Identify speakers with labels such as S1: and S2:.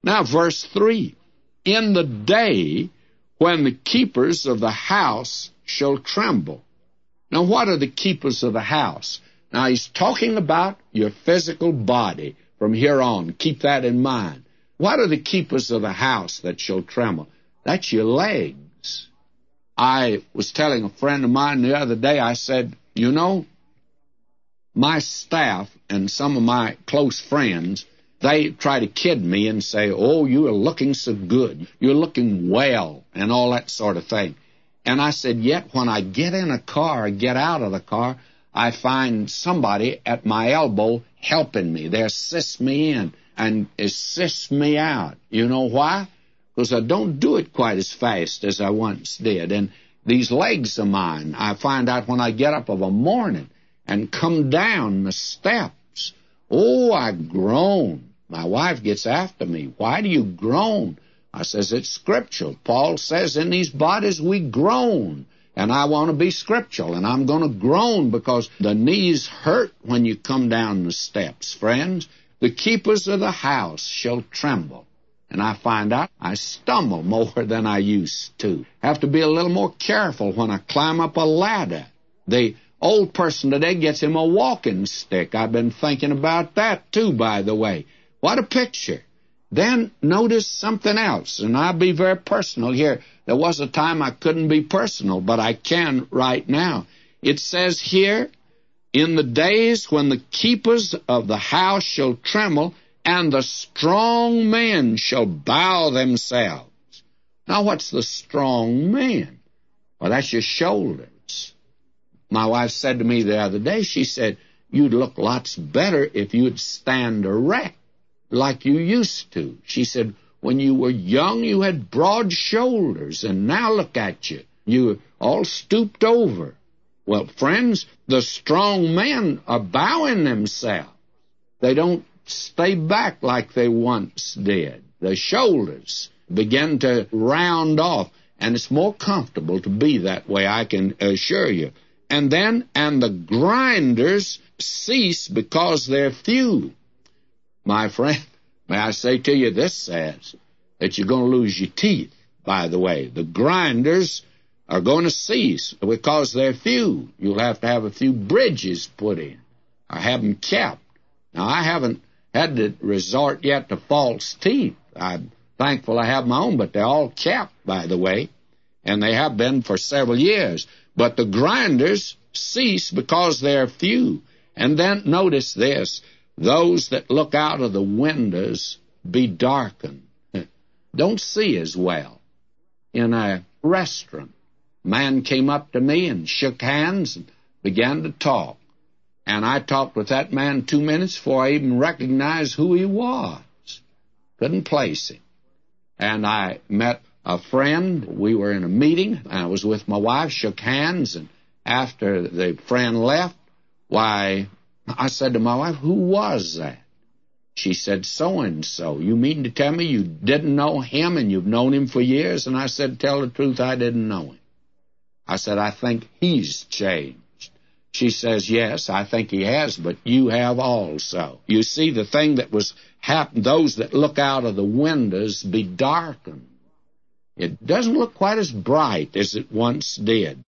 S1: Now, verse 3, in the day when the keepers of the house shall tremble. Now, what are the keepers of the house? Now, he's talking about your physical body from here on. Keep that in mind. What are the keepers of the house that shall tremble? That's your legs. I was telling a friend of mine the other day, I said, you know, my staff and some of my close friends, they try to kid me and say, oh, you are looking so good. You're looking well and all that sort of thing. And I said, yet when I get in a car, get out of the car, I find somebody at my elbow helping me. They assist me in and assist me out. You know why? Because I don't do it quite as fast as I once did. And these legs of mine, I find out when I get up of a morning and come down the steps, oh, I groan. My wife gets after me. Why do you groan? I says, it's scriptural. Paul says in these bodies we groan. And I want to be scriptural, and I'm going to groan because the knees hurt when you come down the steps, friends. The keepers of the house shall tremble. And I find out I stumble more than I used to. Have to be a little more careful when I climb up a ladder. The old person today gets him a walking stick. I've been thinking about that, too, by the way. What a picture. Then notice something else, and I'll be very personal here. There was a time I couldn't be personal, but I can right now. It says here, in the days when the keepers of the house shall tremble, and the strong men shall bow themselves. Now, what's the strong man? Well, that's your shoulders. My wife said to me the other day, she said, you'd look lots better if you'd stand erect like you used to. She said, when you were young, you had broad shoulders, and now look at you. You're all stooped over. Well, friends, the strong men are bowing themselves. They don't stay back like they once did. The shoulders begin to round off, and it's more comfortable to be that way, I can assure you. And then, and the grinders cease because they're few. My friend, may I say to you, this says that you're going to lose your teeth, by the way. The grinders are going to cease because they're few. You'll have to have a few bridges put in or have them kept. Now, I haven't had to resort yet to false teeth. I'm thankful I have my own, but they're all kept, by the way, and they have been for several years. But the grinders cease because they're few. And then notice this, those that look out of the windows be darkened. Don't see as well. In a restaurant, a man came up to me and shook hands and began to talk. And I talked with that man 2 minutes before I even recognized who he was. Couldn't place him. And I met a friend. We were in a meeting. I was with my wife, shook hands, and after the friend left, why, I said to my wife, who was that? She said, so-and-so. You mean to tell me you didn't know him and you've known him for years? And I said, tell the truth, I didn't know him. I said, I think he's changed. She says, yes, I think he has, but you have also. You see, the thing that was happened, those that look out of the windows be darkened. It doesn't look quite as bright as it once did.